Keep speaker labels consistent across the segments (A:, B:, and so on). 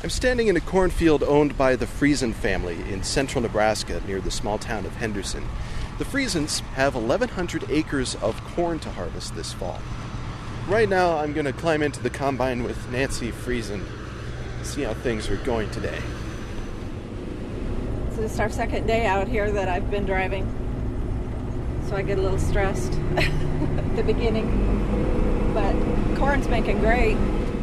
A: I'm standing in a cornfield owned by the Friesen family in central Nebraska near the small town of Henderson. The Friesens have 1,100 acres of corn to harvest this fall. Right now, I'm going to climb into the combine with Nancy Friesen, see how things are going today.
B: So this is our second day out here that I've been driving, so I get a little stressed at the beginning, but corn's making great.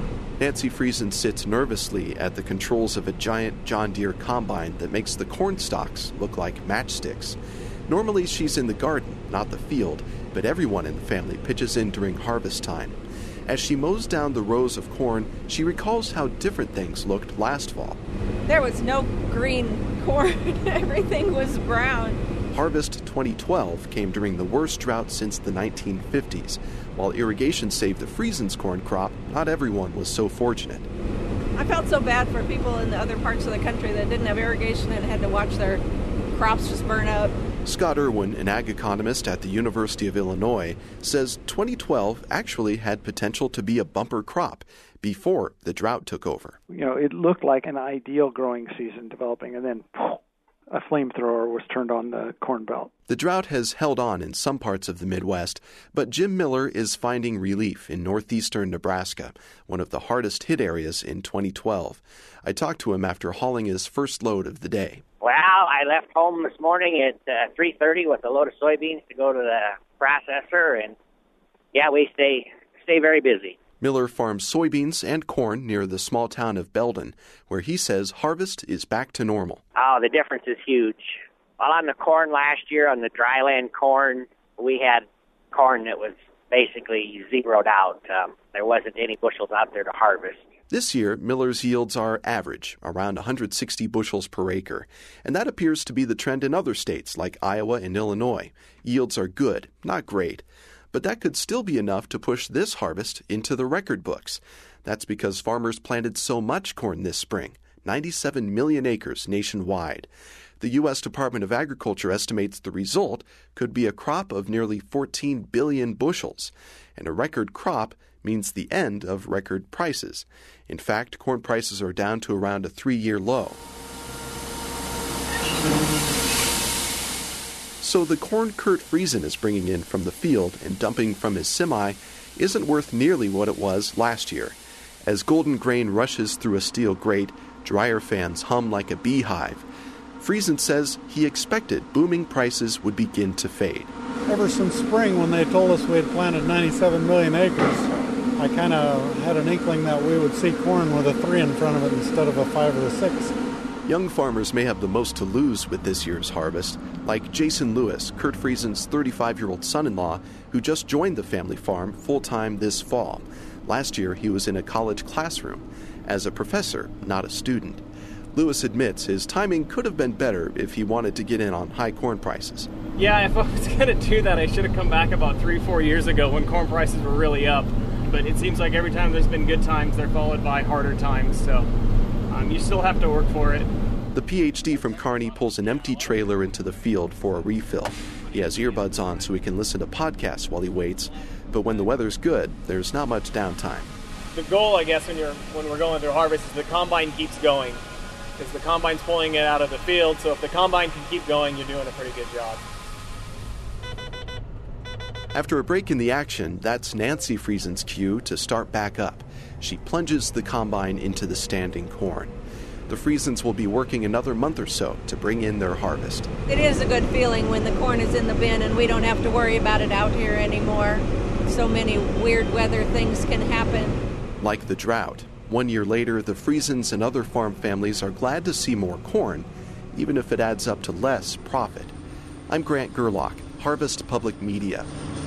A: Nancy Friesen sits nervously at the controls of a giant John Deere combine that makes the corn stalks look like matchsticks. Normally she's in the garden, not the field, but everyone in the family pitches in during harvest time. As she mows down the rows of corn, she recalls how different things looked last fall.
B: There was no green corn. Everything was brown.
A: Harvest 2012 came during the worst drought since the 1950s. While irrigation saved the Friesen's corn crop, not everyone was so fortunate.
B: I felt so bad for people in the other parts of the country that didn't have irrigation and had to watch their crops just burn up.
A: Scott Irwin, an ag economist at the University of Illinois, says 2012 actually had potential to be a bumper crop before the drought took over.
C: It looked like an ideal growing season developing, and then a flamethrower was turned on the corn belt.
A: The drought has held on in some parts of the Midwest, but Jim Miller is finding relief in northeastern Nebraska, one of the hardest hit areas in 2012. I talked to him after hauling his first load of the day.
D: Well, I left home this morning at 3:30 with a load of soybeans to go to the processor, and we stay very busy.
A: Miller farms soybeans and corn near the small town of Belden, where he says harvest is back to normal.
D: Oh, the difference is huge. While on the corn last year, on the dryland corn, we had corn that was basically zeroed out. There wasn't any bushels out there to harvest.
A: This year, Miller's yields are average, around 160 bushels per acre, and that appears to be the trend in other states like Iowa and Illinois. Yields are good, not great, but that could still be enough to push this harvest into the record books. That's because farmers planted so much corn this spring, 97 million acres nationwide. The U.S. Department of Agriculture estimates the result could be a crop of nearly 14 billion bushels, and a record crop means the end of record prices. In fact, corn prices are down to around a 3-year low. So the corn Kurt Friesen is bringing in from the field and dumping from his semi isn't worth nearly what it was last year. As golden grain rushes through a steel grate, dryer fans hum like a beehive. Friesen says he expected booming prices would begin to fade.
E: Ever since spring, when they told us we had planted 97 million acres, I kind of had an inkling that we would see corn with a 3 in front of it instead of a 5 or a 6.
A: Young farmers may have the most to lose with this year's harvest, like Jason Lewis, Kurt Friesen's 35-year-old son-in-law, who just joined the family farm full-time this fall. Last year, he was in a college classroom as a professor, not a student. Lewis admits his timing could have been better if he wanted to get in on high corn prices.
F: Yeah, if I was going to do that, I should have come back about 3-4 years ago when corn prices were really up. But it seems like every time there's been good times, they're followed by harder times. So you still have to work for it.
A: The PhD from Kearney pulls an empty trailer into the field for a refill. He has earbuds on so he can listen to podcasts while he waits. But when the weather's good, there's not much downtime.
F: The goal, I guess, when we're going through harvest is the combine keeps going. Because the combine's pulling it out of the field. So if the combine can keep going, you're doing a pretty good job.
A: After a break in the action, that's Nancy Friesen's cue to start back up. She plunges the combine into the standing corn. The Friesens will be working another month or so to bring in their harvest.
B: It is a good feeling when the corn is in the bin and we don't have to worry about it out here anymore. So many weird weather things can happen.
A: Like the drought. 1 year later, the Friesens and other farm families are glad to see more corn, even if it adds up to less profit. I'm Grant Gerlach, Harvest Public Media.